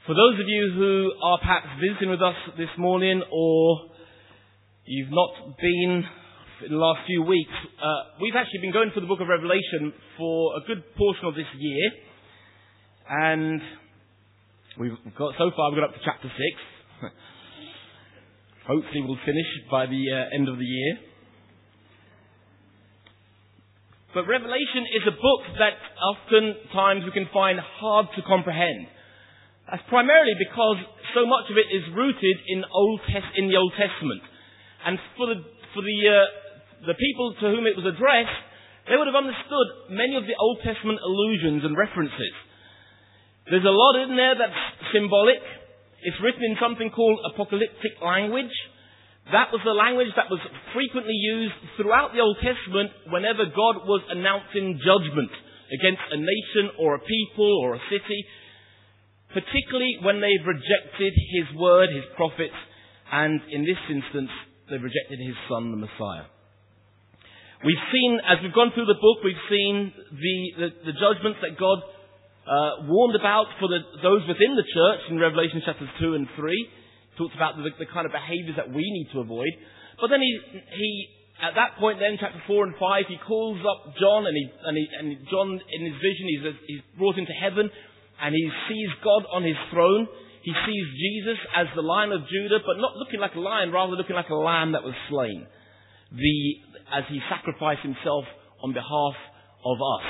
For those of you who are perhaps visiting with us this morning, or you've not been in the last few weeks, we've actually been going through the book of Revelation for a good portion of this year. And we've got up to chapter 6. Hopefully we'll finish by the end of the year. But Revelation is a book that oftentimes we can find hard to comprehend. That's primarily because so much of it is rooted in the Old Testament. And for the people to whom it was addressed, they would have understood many of the Old Testament allusions and references. There's a lot in there that's symbolic. It's written in something called apocalyptic language. That was the language that was frequently used throughout the Old Testament whenever God was announcing judgment against a nation or a people or a city, particularly when they've rejected His word, His prophets, and in this instance, they've rejected His Son, the Messiah. We've seen, as we've gone through the book, we've seen the judgments that God warned about for those within the church in Revelation chapters 2 and 3. Talks about the kind of behaviours that we need to avoid. But then he at that point then, chapter 4 and 5, he calls up John, and John in his vision, he's brought into heaven, and he sees God on His throne. He sees Jesus as the Lion of Judah, but not looking like a lion, rather looking like a lamb that was slain. As He sacrificed Himself on behalf of us.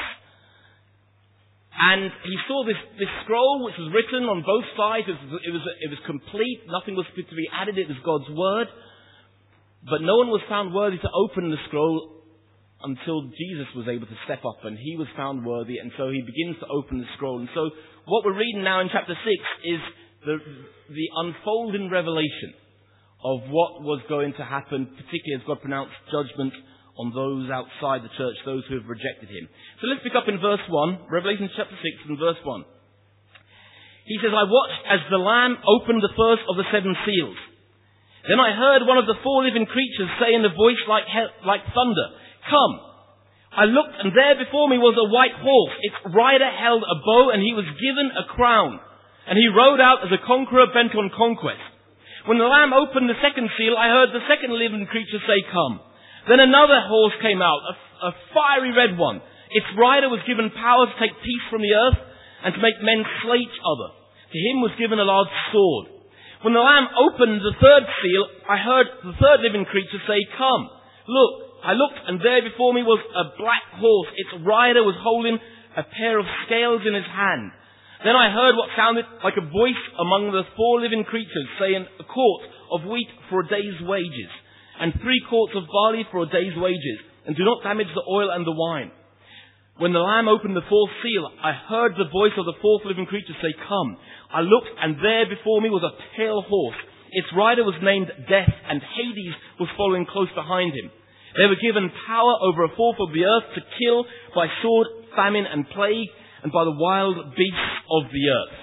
And he saw this scroll which was written on both sides. It was complete. Nothing was to be added. It was God's word. But no one was found worthy to open the scroll until Jesus was able to step up, and He was found worthy, and so He begins to open the scroll. And so what we're reading now in chapter 6 is the unfolding revelation of what was going to happen, particularly as God pronounced judgment on those outside the church, those who have rejected Him. So let's pick up in verse 1, Revelation chapter 6 and verse 1. He says, I watched as the Lamb opened the first of the 7 seals. Then I heard one of the 4 living creatures say in a voice like thunder, Come! I looked, and there before me was a white horse. Its rider held a bow, and he was given a crown. And he rode out as a conqueror bent on conquest. When the Lamb opened the 2nd seal, I heard the 2nd living creature say, Come! Then another horse came out, a fiery red one. Its rider was given power to take peace from the earth and to make men slay each other. To him was given a large sword. When the Lamb opened the 3rd seal, I heard the 3rd living creature say, Come! Look! I looked, and there before me was a black horse. Its rider was holding a pair of scales in his hand. Then I heard what sounded like a voice among the 4 living creatures saying, A quart of wheat for a day's wages, and 3 quarts of barley for a day's wages, and do not damage the oil and the wine. When the Lamb opened the 4th seal, I heard the voice of the 4th living creature say, Come. I looked, and there before me was a pale horse. Its rider was named Death, and Hades was following close behind him. They were given power over a fourth of the earth to kill by sword, famine, and plague, and by the wild beasts of the earth.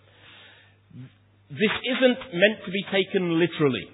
This isn't meant to be taken literally.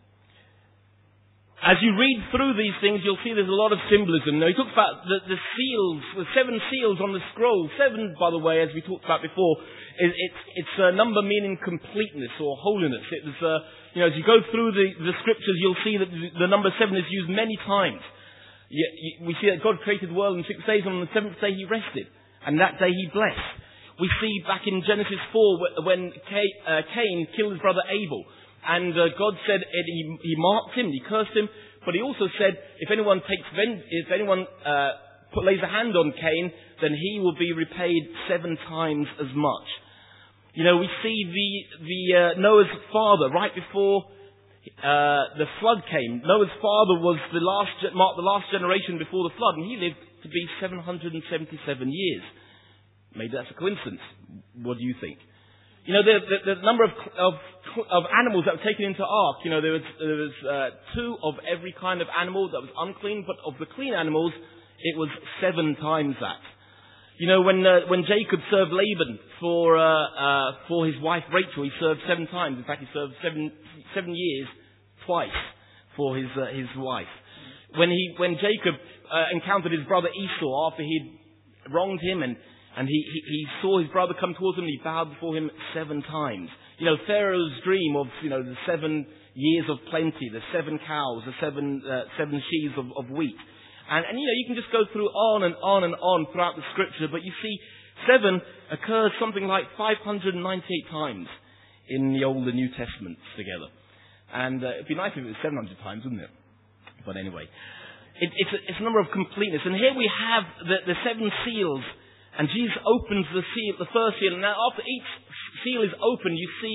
As you read through these things, you'll see there's a lot of symbolism. Now, he talks about the seals, the 7 seals on the scroll. 7, by the way, as we talked about before, it's a number meaning completeness or holiness. It was, as you go through the scriptures, you'll see that the number 7 is used many times. We see that God created the world in 6 days, and on the 7th day He rested, and that day He blessed. We see back in Genesis 4 when Cain killed his brother Abel. And God said He marked him, He cursed him, but He also said if anyone lays a hand on Cain, then he will be repaid 7 times as much. We see the Noah's father right before the flood came. Noah's father was marked the last generation before the flood, and he lived to be 777 years. Maybe that's a coincidence. What do you think? The number of animals that were taken into ark, there was 2 of every kind of animal that was unclean, but of the clean animals, it was 7 times that. When Jacob served Laban for his wife Rachel, he served 7 times. In fact, he served 7 years twice for his wife. When Jacob encountered his brother Esau after he'd wronged him, and And he saw his brother come towards him and he bowed before him 7 times. You know, Pharaoh's dream of, the 7 years of plenty, the 7 cows, the 7 sheaves of wheat. And you can just go through on and on and on throughout the scripture, but you see 7 occurs something like 598 times in the Old and New Testaments together. And it'd be nice if it was 700 times, wouldn't it? But anyway, it's a number of completeness. And here we have the 7 seals, and Jesus opens the first seal, and now after each seal is opened, you see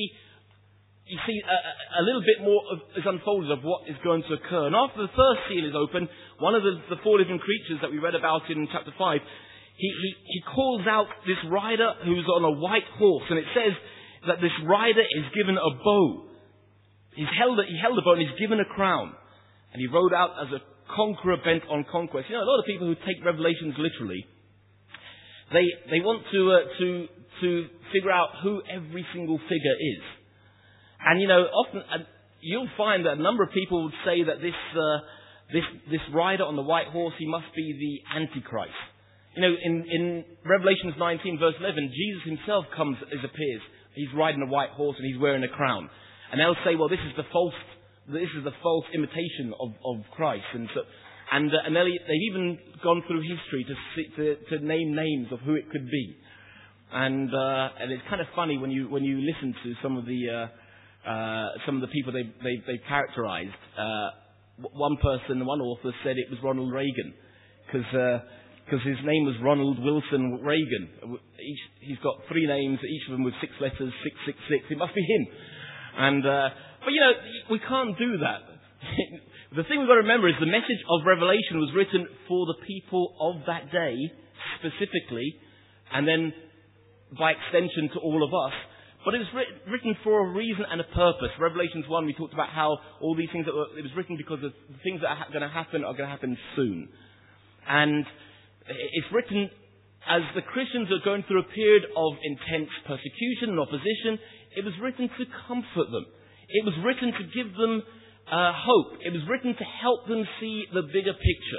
a little bit more is unfolded of what is going to occur. And after the first seal is opened, one of the 4 living creatures that we read about in chapter 5, he calls out this rider who's on a white horse, and it says that this rider is given a bow. He held a bow and he's given a crown, and he rode out as a conqueror bent on conquest. A lot of people who take Revelations literally, they want to figure out who every single figure is. And often you'll find that a number of people would say that this rider on the white horse, he must be the Antichrist. In Revelations 19 verse 11, Jesus himself appears. He's riding a white horse and he's wearing a crown. And they'll say, well, this is the false imitation of Christ. And they've even gone through history to name names of who it could be. And it's kind of funny when you listen to some of the people they've characterized. One author said it was Ronald Reagan, because his name was Ronald Wilson Reagan. He's got 3 names, each of them with 6 letters, 666. It must be him. But we can't do that. The thing we've got to remember is the message of Revelation was written for the people of that day, specifically, and then by extension to all of us. But it was written for a reason and a purpose. Revelations 1, we talked about how all these things it was written because of the things that are going to happen soon. And it's written as the Christians are going through a period of intense persecution and opposition. It was written to comfort them. It was written to give them hope. It was written to help them see the bigger picture.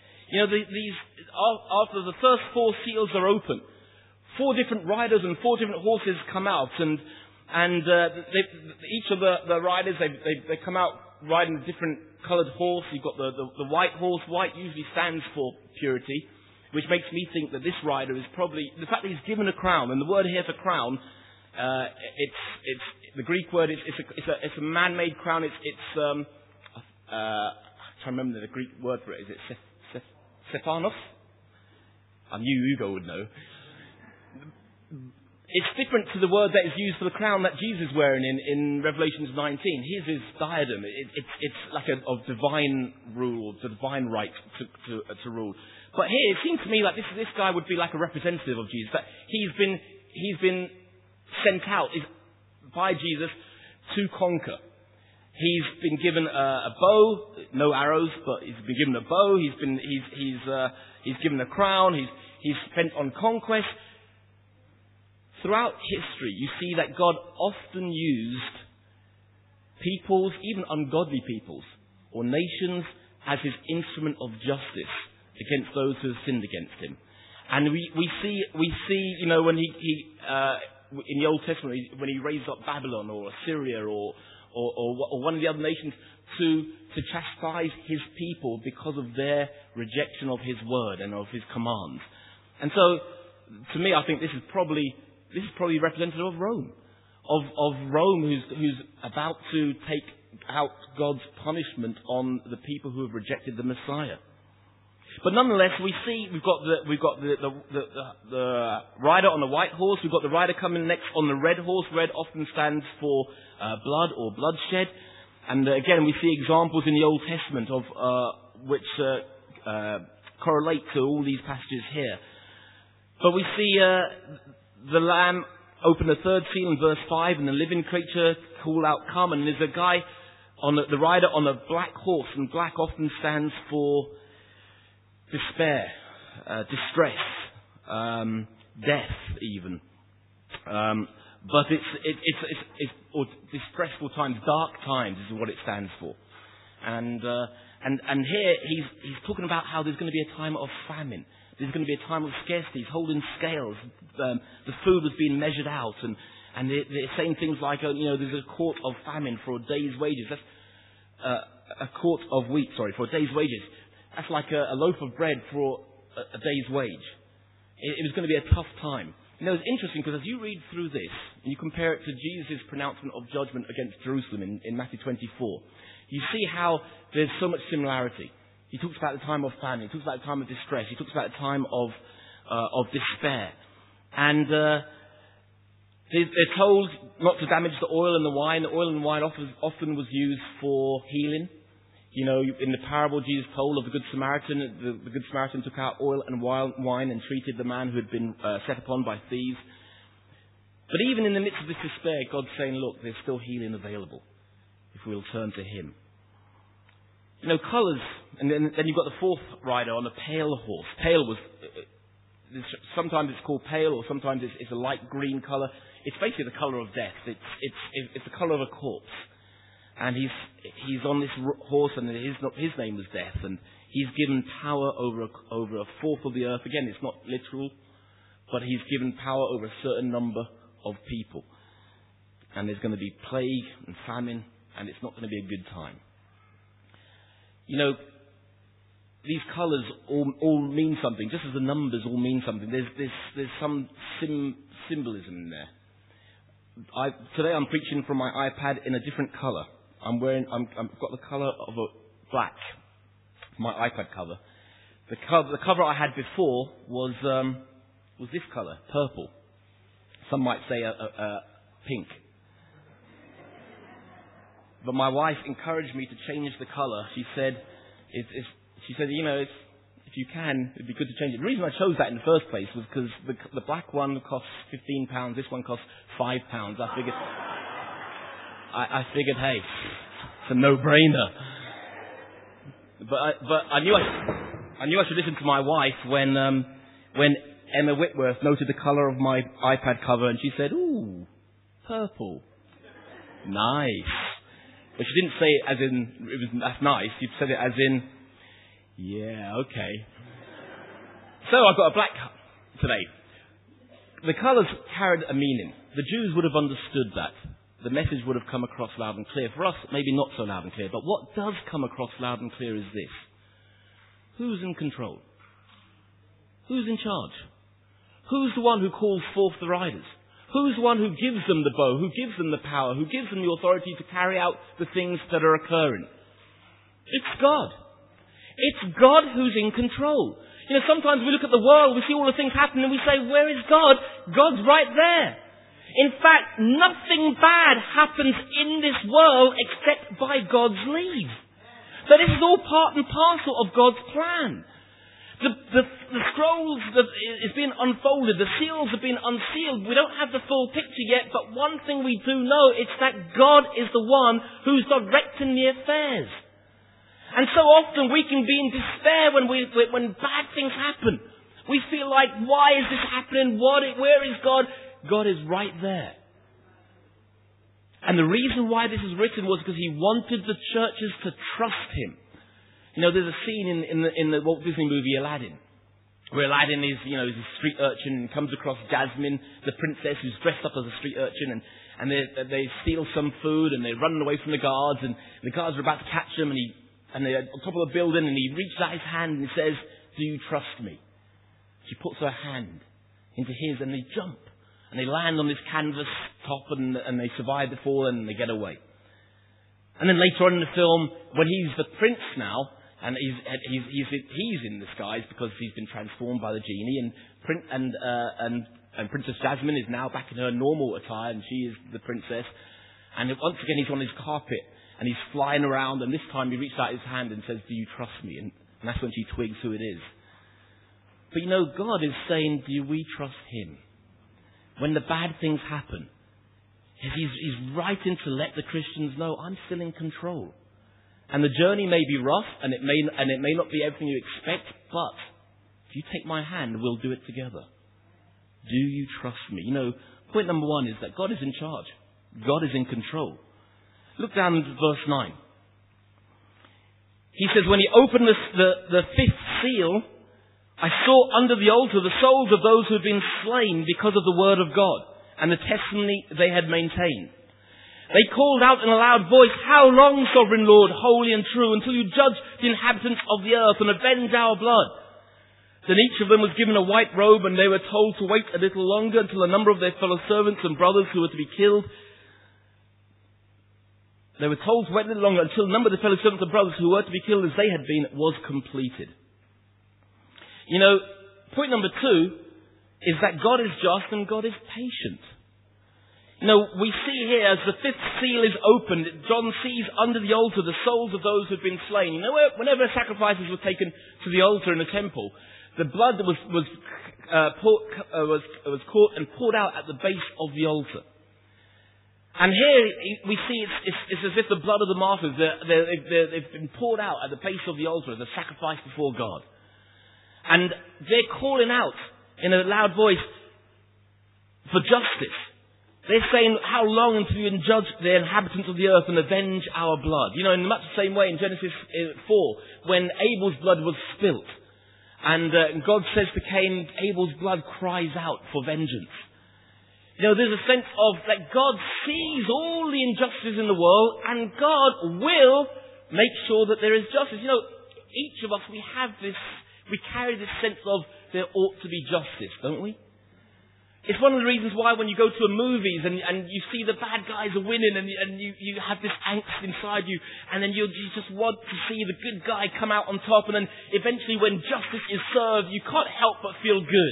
After the first 4 seals are open, 4 different riders and 4 different horses come out, and each of the riders they come out riding a different coloured horse. You've got the white horse. White usually stands for purity, which makes me think that this rider is probably the fact that he's given a crown. And the word here for crown, it's the Greek word. It's a man-made crown. I'm trying to remember the Greek word for it. Is it Stephanos? I knew Hugo would know. It's different to the word that is used for the crown that Jesus is wearing in Revelations 19. His is diadem. It's like of divine rule, the divine right to rule. But here, it seems to me like this guy would be like a representative of Jesus. That he's been sent out by Jesus to conquer. He's been given a bow, no arrows, but he's been given a bow. He's given a crown. He's bent on conquest. Throughout history, you see that God often used peoples, even ungodly peoples, or nations, as his instrument of justice against those who have sinned against him. And we see, when he in the Old Testament, when he raised up Babylon or Assyria or one of the other nations to chastise his people because of their rejection of his word and of his commands. And so, to me, I think this is probably representative of Rome, of Rome who's about to take out God's punishment on the people who have rejected the Messiah. But nonetheless, we've got the rider on the white horse. We've got the rider coming next on the red horse. Red often stands for blood or bloodshed. And again, we see examples in the Old Testament of which correlate to all these passages here. But we see the Lamb open the 3rd seal in verse 5, and the living creature call out, "Come!" And there's a guy on the rider on a black horse, and black often stands for despair, distress, death, even. But it's or distressful times, dark times is what it stands for. And here he's talking about how there's going to be a time of famine. There's going to be a time of scarcity. He's holding scales. The food was being measured out, and they're saying things like, there's a quart of famine for a day's wages. That's a quart of wheat, for a day's wages. That's like a loaf of bread for a day's wage. It was going to be a tough time. It's interesting because as you read through this, and you compare it to Jesus' pronouncement of judgment against Jerusalem in Matthew 24, you see how there's so much similarity. He talks about the time of famine. He talks about the time of distress. He talks about the time of despair. And they're told not to damage the oil and the wine. The oil and wine often was used for healing. In the parable Jesus told of the Good Samaritan, the Good Samaritan took out oil and wine and treated the man who had been set upon by thieves. But even in the midst of this despair, God's saying, look, there's still healing available if we'll turn to Him. Colours, and then you've got the fourth rider on a pale horse. Pale was, sometimes it's called pale, or sometimes it's a light green colour. It's basically the colour of death. It's the colour of a corpse. And he's on this horse, and his name was Death, and he's given power over a fourth of the earth. Again, it's not literal, but he's given power over a certain number of people. And there's going to be plague and famine, and it's not going to be a good time. These colours all mean something, just as the numbers all mean something. There's some symbolism in there. Today I'm preaching from my iPad in a different colour. I've got the colour of a black, my iPad cover. The cover I had before was this colour, purple. Some might say a pink. But my wife encouraged me to change the colour. She said, if you can, it'd be good to change it. The reason I chose that in the first place was because the black one costs £15. This one costs £5. I figured, hey, it's a no-brainer. But I knew I should listen to my wife when Emma Whitworth noted the colour of my iPad cover, and she said, "Ooh, purple, nice." But she didn't say it as in that's nice. She said it as in, yeah, okay. So I've got a black today. The colours carried a meaning. The Jews would have understood that. The message would have come across loud and clear. For us, maybe not so loud and clear. But what does come across loud and clear is this. Who's in control? Who's in charge? Who's the one who calls forth the riders? Who's the one who gives them the bow? Who gives them the power? Who gives them the authority to carry out the things that are occurring? It's God. It's God who's in control. Sometimes we look at the world, we see all the things happening, and we say, where is God? God's right there. In fact, nothing bad happens in this world except by God's leave. So this is all part and parcel of God's plan. The scrolls is being unfolded. The seals have been unsealed. We don't have the full picture yet, but one thing we do know is that God is the one who's directing the affairs. And so often we can be in despair when bad things happen. We feel like, why is this happening? Where is God? God is right there. And the reason why this is written was because He wanted the churches to trust Him. There's a scene in the Walt Disney movie Aladdin, where Aladdin is a street urchin and comes across Jasmine, the princess who's dressed up as a street urchin, and they steal some food and they're running away from the guards, and the guards are about to catch them, and they're on top of a building, and he reaches out his hand and he says, "Do you trust me?" She puts her hand into his, and they jump, and they land on this canvas top, and they survive the fall, and they get away. And then later on in the film, when he's the prince now, and he's in disguise because he's been transformed by the genie, and Princess Jasmine is now back in her normal attire, and she is the princess. And once again, he's on his carpet, and he's flying around, and this time he reaches out his hand and says, "Do you trust me?" And that's when she twigs who it is. But God is saying, do we trust Him? When the bad things happen, He's writing to let the Christians know, I'm still in control. And the journey may be rough, and it may not be everything you expect, but if you take my hand, we'll do it together. Do you trust me? Point number one is that God is in charge. God is in control. Look down at verse 9. He says, when He opened the fifth seal, I saw under the altar the souls of those who had been slain because of the word of God and the testimony they had maintained. They called out in a loud voice, "How long, sovereign Lord, holy and true, until you judge the inhabitants of the earth and avenge our blood?" Then each of them was given a white robe, and they were told to wait a little longer until a number of their fellow servants and brothers who were to be killed. They were told to wait a little longer until the number of the fellow servants and brothers who were to be killed as they had been was completed. You know, point number 2 is that God is just and God is patient. You know, we see here as the 5th seal is opened, John sees under the altar the souls of those who have been slain. You know, whenever sacrifices were taken to the altar in the temple, the blood was caught and poured out at the base of the altar. And here we see it's as if the blood of the martyrs, they've been poured out at the base of the altar as a sacrifice before God. And they're calling out in a loud voice for justice. They're saying, "How long until you judge the inhabitants of the earth and avenge our blood?" You know, in much the same way in Genesis 4, when Abel's blood was spilt. And God says to Cain, Abel's blood cries out for vengeance. You know, there's a sense of that God sees all the injustices in the world and God will make sure that there is justice. You know, each of us, we carry this sense of there ought to be justice, don't we? It's one of the reasons why when you go to a movies and you see the bad guys are winning and you have this angst inside you, and then you just want to see the good guy come out on top, and then eventually when justice is served, you can't help but feel good.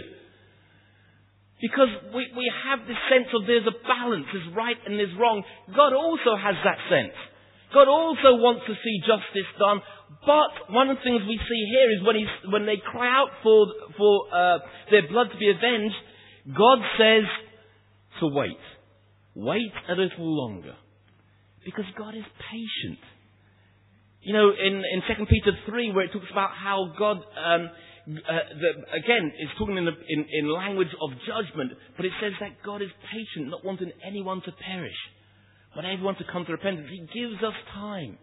Because we have this sense of there's a balance, there's right and there's wrong. God also has that sense. God also wants to see justice done. But one of the things we see here is when they cry out for their blood to be avenged, God says to wait. Wait a little longer. Because God is patient. You know, in 2 Peter 3, where it talks about how God, again, is talking in language of judgment, but it says that God is patient, not wanting anyone to perish, but everyone to come to repentance. He gives us time.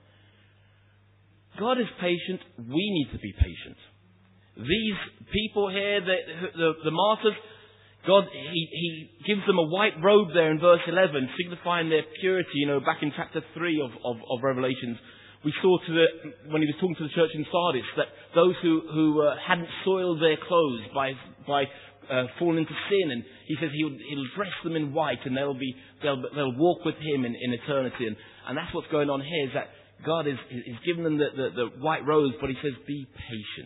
God is patient. We need to be patient. These people here, the martyrs, God, He gives them a white robe there in verse 11, signifying their purity. You know, back in chapter 3 of Revelations, we saw when He was talking to the church in Sardis, that those who hadn't soiled their clothes by falling into sin, and He says He'll dress them in white, and they'll walk with Him in eternity. And that's what's going on here, is that God is giving them the white robes, but He says, be patient.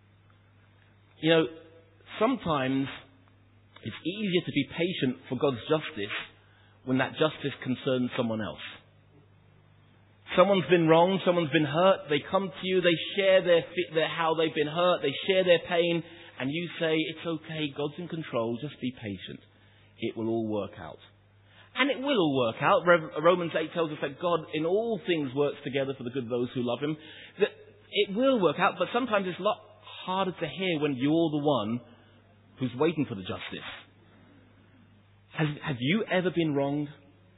You know, sometimes it's easier to be patient for God's justice when that justice concerns someone else. Someone's been wronged, someone's been hurt, they come to you, they share how they've been hurt, they share their pain, and you say, it's okay, God's in control, just be patient. It will all work out. And it will all work out. Romans 8 tells us that God in all things works together for the good of those who love Him. That it will work out, but sometimes it's a lot harder to hear when you're the one who's waiting for the justice. Have you ever been wronged?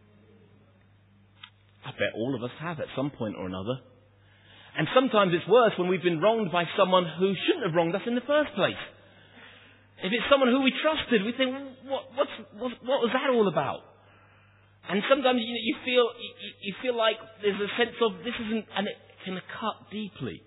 I bet all of us have at some point or another. And sometimes it's worse when we've been wronged by someone who shouldn't have wronged us in the first place. If it's someone who we trusted, we think, what was that all about? And sometimes you feel like there's a sense of this isn't, and it can cut deeply.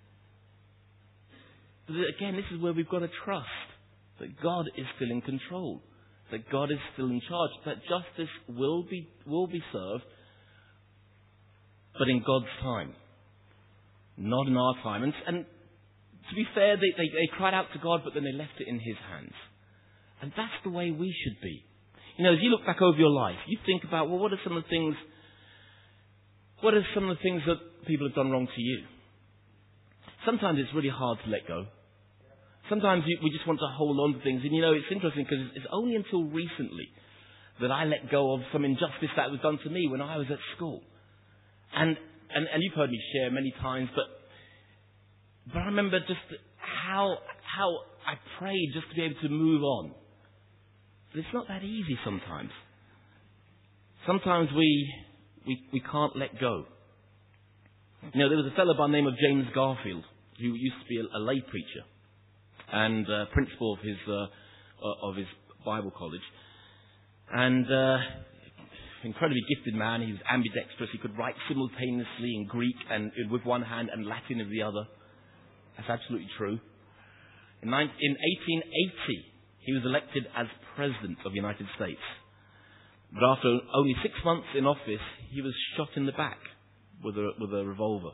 But again, this is where we've got to trust that God is still in control, that God is still in charge, that justice will be served, but in God's time, not in our time. And to be fair, they cried out to God, but then they left it in His hands. And that's the way we should be. You know, as you look back over your life, you think about, well, what are some of the things that people have done wrong to you? Sometimes it's really hard to let go. Sometimes we just want to hold on to things. And you know, it's interesting because it's only until recently that I let go of some injustice that was done to me when I was at school. And you've heard me share many times, but I remember just how I prayed just to be able to move on. But it's not that easy sometimes. Sometimes we can't let go. You know, there was a fellow by the name of James Garfield who used to be a lay preacher. and principal of his Bible college. And incredibly gifted man. He was ambidextrous. He could write simultaneously in Greek and with one hand and Latin with the other. That's absolutely true. In 1880, he was elected as President of the United States. But after only 6 months in office, he was shot in the back with a revolver.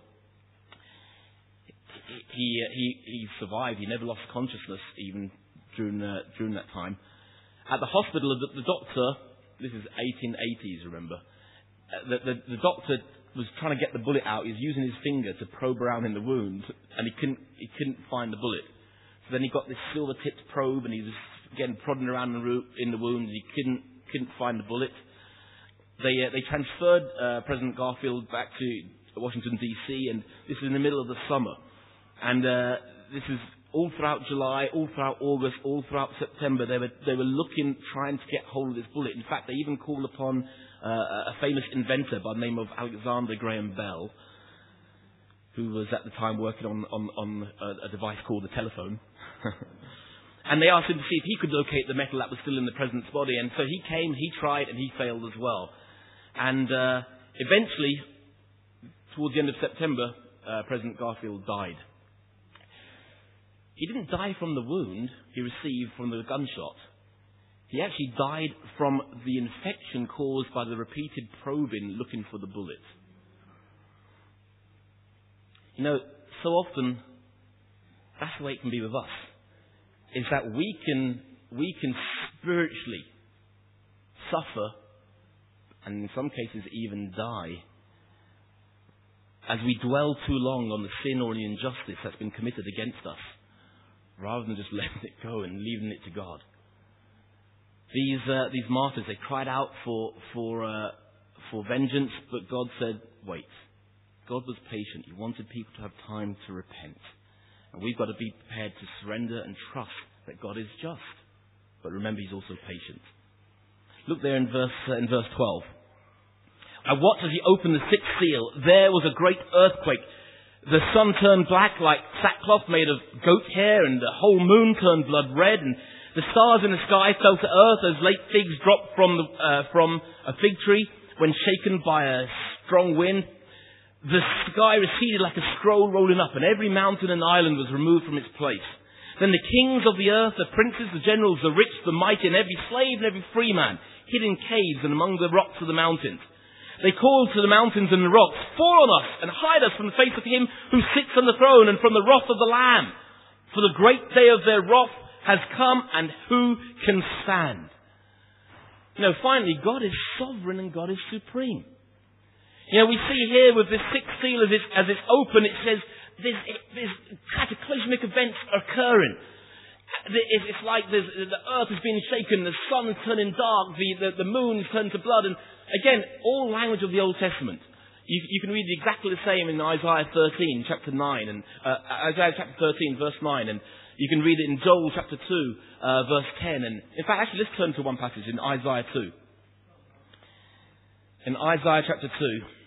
He survived. He never lost consciousness even during that time. At the hospital, the doctor, this is 1880s, remember, the doctor was trying to get the bullet out. He was using his finger to probe around in the wound, and he couldn't find the bullet. So then he got this silver-tipped probe, and he was again prodding around in the wound, and he couldn't find the bullet. They transferred President Garfield back to Washington D.C., and this is in the middle of the summer, and this is all throughout July, all throughout August, all throughout September. They were looking, trying to get hold of this bullet. In fact, they even called upon a famous inventor by the name of Alexander Graham Bell, who was at the time working on a device called the telephone. And they asked him to see if he could locate the metal that was still in the president's body. And so he came, he tried, and he failed as well. And eventually, towards the end of September, President Garfield died. He didn't die from the wound he received from the gunshot. He actually died from the infection caused by the repeated probing looking for the bullet. You know, so often, that's the way it can be with us. Is that we can spiritually suffer, and in some cases even die, as we dwell too long on the sin or the injustice that's been committed against us, rather than just letting it go and leaving it to God. These martyrs, they cried out for vengeance, but God said, wait. God was patient. He wanted people to have time to repent. And we've got to be prepared to surrender and trust that God is just. But remember, He's also patient. Look there in verse 12. I watched as He opened the sixth seal. There was a great earthquake. The sun turned black like sackcloth made of goat hair, and the whole moon turned blood red, and the stars in the sky fell to earth as late figs drop from a fig tree when shaken by a strong wind. The sky receded like a scroll rolling up, and every mountain and island was removed from its place. Then the kings of the earth, the princes, the generals, the rich, the mighty, and every slave and every free man hid in caves and among the rocks of the mountains. They called to the mountains and the rocks, fall on us and hide us from the face of Him who sits on the throne and from the wrath of the Lamb. For the great day of their wrath has come, and who can stand? You know, finally, God is sovereign and God is supreme. You know, we see here with this sixth seal as it's open, it says there's cataclysmic events occurring. It's like the earth is being shaken, the sun is turning dark, the moon is turned to blood, and again, all language of the Old Testament. You can read exactly the same in Isaiah 13, chapter 9, and Isaiah chapter 13, verse 9, and you can read it in Joel chapter 2, verse 10, and in fact, actually, let's turn to one passage in Isaiah 2. In Isaiah chapter 2.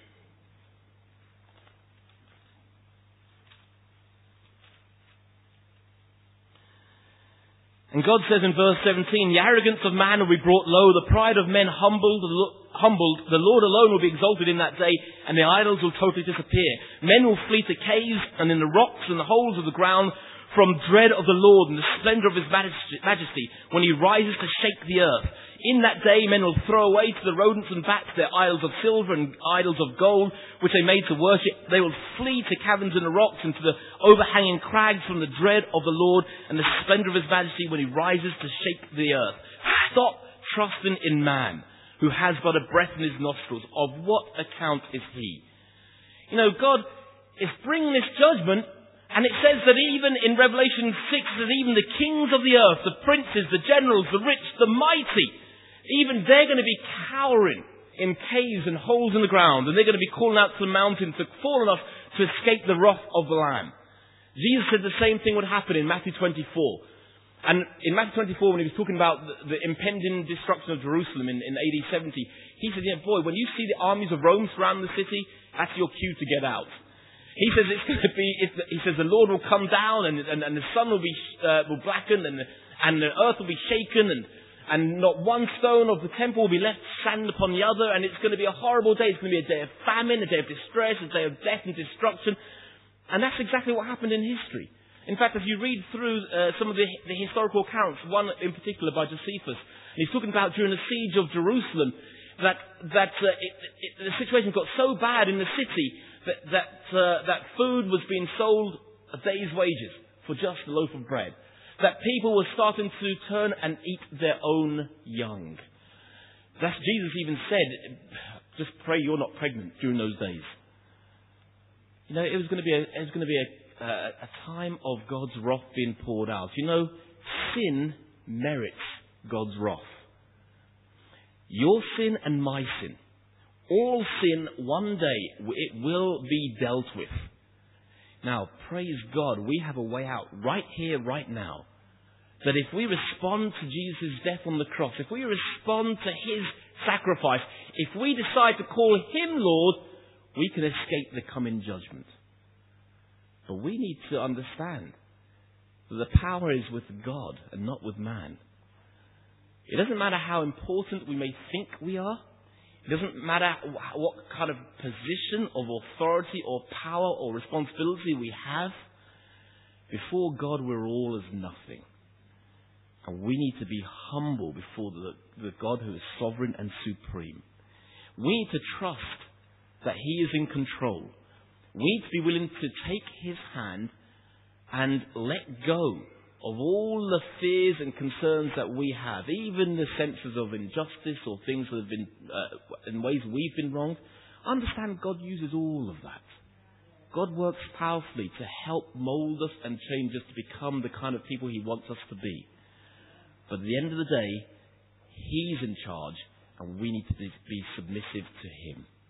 And God says in verse 17, the arrogance of man will be brought low, the pride of men humbled, the Lord alone will be exalted in that day, and the idols will totally disappear. Men will flee to caves and in the rocks and the holes of the ground from dread of the Lord and the splendor of His majesty when He rises to shake the earth. In that day men will throw away to the rodents and bats their idols of silver and idols of gold, which they made to worship. They will flee to caverns in the rocks and to the overhanging crags from the dread of the Lord and the splendor of His majesty when He rises to shake the earth. Stop trusting in man, who has but a breath in his nostrils. Of what account is he? You know, God is bringing this judgment, and it says that even in Revelation 6, that even the kings of the earth, the princes, the generals, the rich, the mighty, even they're going to be cowering in caves and holes in the ground, and they're going to be calling out to the mountains to fall on us to escape the wrath of the Lamb. Jesus said the same thing would happen in Matthew 24. And in Matthew 24, when He was talking about the impending destruction of Jerusalem in AD 70, He said, yeah, boy, when you see the armies of Rome surround the city, that's your cue to get out. He says it's going to be. He says the Lord will come down, and the sun will blacken, and the earth will be shaken, and not one stone of the temple will be left stand upon the other, and it's going to be a horrible day. It's going to be a day of famine, a day of distress, a day of death and destruction. And that's exactly what happened in history. In fact, if you read through some of the historical accounts, one in particular by Josephus, and he's talking about during the siege of Jerusalem, that the situation got so bad in the city that food was being sold a day's wages for just a loaf of bread. That people were starting to turn and eat their own young. That's Jesus even said, just pray you're not pregnant during those days. You know, it was going to be a time of God's wrath being poured out. You know, sin merits God's wrath. Your sin and my sin. All sin, one day, it will be dealt with. Now, praise God, we have a way out right here, right now. That if we respond to Jesus' death on the cross, if we respond to His sacrifice, if we decide to call Him Lord, we can escape the coming judgment. But we need to understand that the power is with God and not with man. It doesn't matter how important we may think we are. It doesn't matter what kind of position of authority or power or responsibility we have. Before God, we're all as nothing. And we need to be humble before the God who is sovereign and supreme. We need to trust that He is in control. We need to be willing to take His hand and let go of all the fears and concerns that we have, even the senses of injustice or things that have been, in ways we've been wronged. Understand God uses all of that. God works powerfully to help mold us and change us to become the kind of people He wants us to be. But at the end of the day, He's in charge, and we need to be submissive to Him.